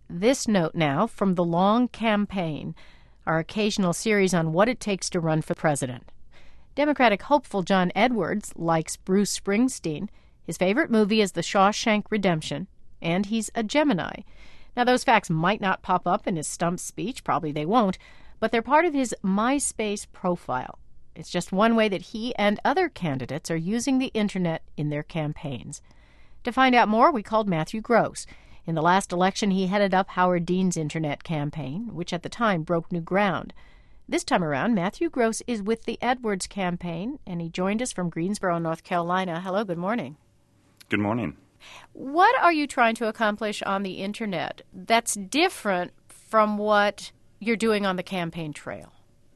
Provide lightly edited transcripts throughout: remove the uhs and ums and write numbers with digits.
This note now from The Long Campaign, our occasional series on what it takes to run for president. Democratic hopeful John Edwards likes Bruce Springsteen. His favorite movie is The Shawshank Redemption, and he's a Gemini. Now, those facts might not pop up in his stump speech, probably they won't, but they're part of his MySpace profile. It's just one way that he and other candidates are using the Internet in their campaigns. To find out more, we called Matthew Gross. In the last election, he headed up Howard Dean's Internet campaign, which at the time broke new ground. This time around, Matthew Gross is with the Edwards campaign, and he joined us from Greensboro, North Carolina. Hello, good morning. Good morning. What are you trying to accomplish on the Internet that's different from what you're doing on the campaign trail?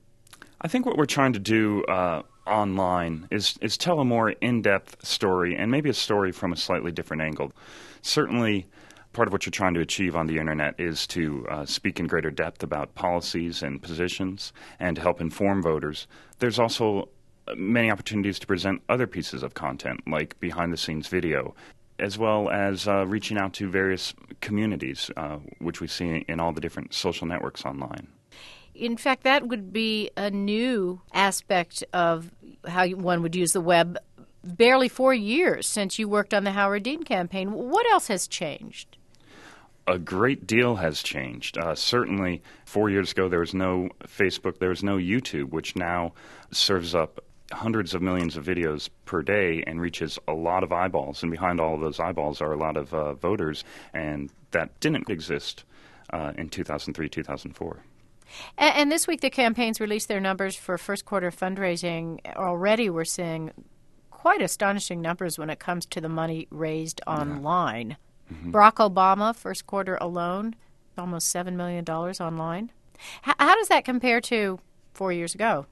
I think what we're trying to do online is tell a more in-depth story, and maybe a story from a slightly different angle. Certainly, part of what you're trying to achieve on the Internet is to speak in greater depth about policies and positions and to help inform voters. There's also many opportunities to present other pieces of content, like behind-the-scenes video, as well as reaching out to various communities, which we see in all the different social networks online. In fact, that would be a new aspect of how one would use the web. Barely 4 years since you worked on the Howard Dean campaign. What else has changed? A great deal has changed. Certainly, 4 years ago, there was no Facebook, there was no YouTube, which now serves up hundreds of millions of videos per day and reaches a lot of eyeballs. And behind all of those eyeballs are a lot of voters, and that didn't exist in 2003, 2004. And this week, the campaigns released their numbers for first quarter fundraising. Already, we're seeing quite astonishing numbers when it comes to the money raised online. Yeah. Mm-hmm. Barack Obama, first quarter alone, almost $7 million online. How does that compare to 4 years ago?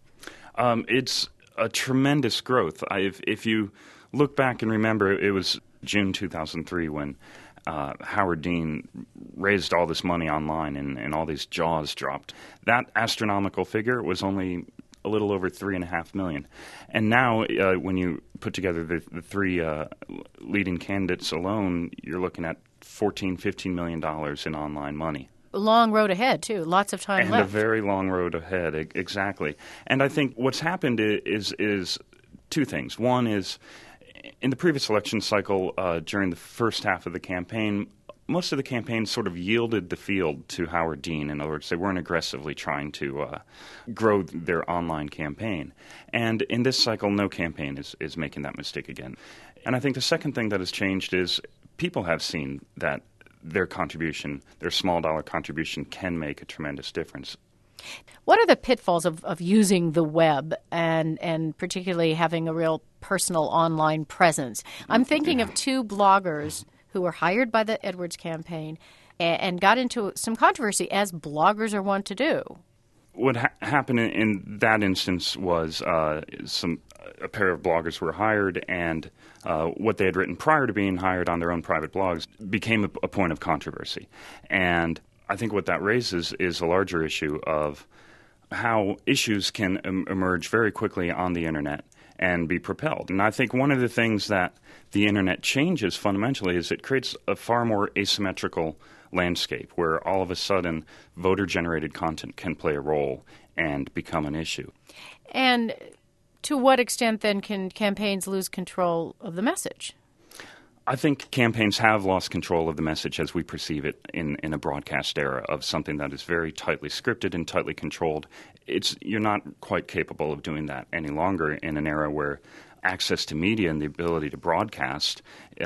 It's a tremendous growth. If you look back and remember, it was June 2003 when Howard Dean raised all this money online and all these jaws dropped. That astronomical figure was only a little over $3.5 million. And now, when you put together the three leading candidates alone, you're looking at $14-15 million in online money. Long road ahead, too. Lots of time left. And a very long road ahead, exactly. And I think what's happened is two things. One is, in the previous election cycle, during the first half of the campaign, most of the campaigns sort of yielded the field to Howard Dean. In other words, they weren't aggressively trying to grow their online campaign. And in this cycle, no campaign is making that mistake again. And I think the second thing that has changed is people have seen that their contribution, their small dollar contribution, can make a tremendous difference. What are the pitfalls of using the web and particularly having a real personal online presence? I'm thinking of two bloggers who were hired by the Edwards campaign and got into some controversy, as bloggers are wont to do. What happened in that instance was a pair of bloggers were hired, and what they had written prior to being hired on their own private blogs became a point of controversy. And I think what that raises is a larger issue of how issues can emerge very quickly on the Internet and be propelled. And I think one of the things that the Internet changes fundamentally is it creates a far more asymmetrical landscape where all of a sudden voter-generated content can play a role and become an issue. And to what extent then can campaigns lose control of the message? I think campaigns have lost control of the message as we perceive it in a broadcast era of something that is very tightly scripted and tightly controlled. You're not quite capable of doing that any longer in an era where access to media and the ability to broadcast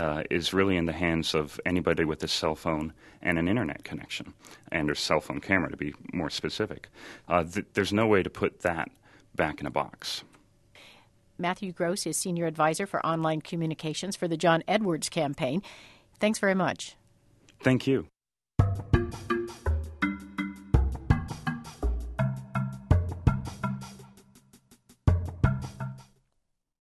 is really in the hands of anybody with a cell phone and an Internet connection, and a cell phone camera, to be more specific. There's no way to put that back in a box. Matthew Gross is Senior Advisor for Online Communications for the John Edwards campaign. Thanks very much. Thank you.